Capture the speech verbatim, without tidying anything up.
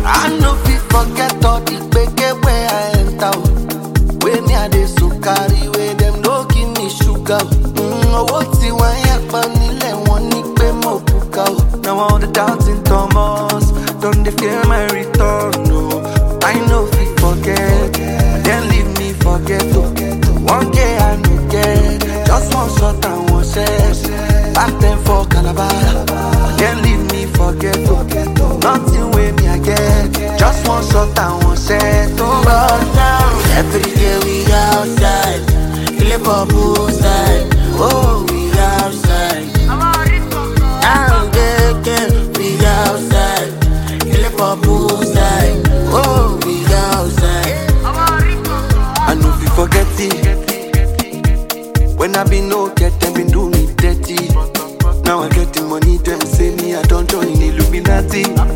I know if you forget all the big where I enter. Where me a dey so carry, where them no give me sugar. Mm, what's the one ya panile one ni pe mo puka. Now all the doubting Thomas, don't they fear my return? No, I know if you forget, then leave me forget. One day I no get, just one shot and one set. Back then for Calabar, then leave me forget. Nothing with me I get, just one shot and one set. Oh, down. Every day we outside, flip up side. Oh, we outside. I'm getting we outside, flip up side. Oh, we outside. I know if you forget it. When I been no get, them been do me dirty. Now I get the money, them say me I don't join Illuminati.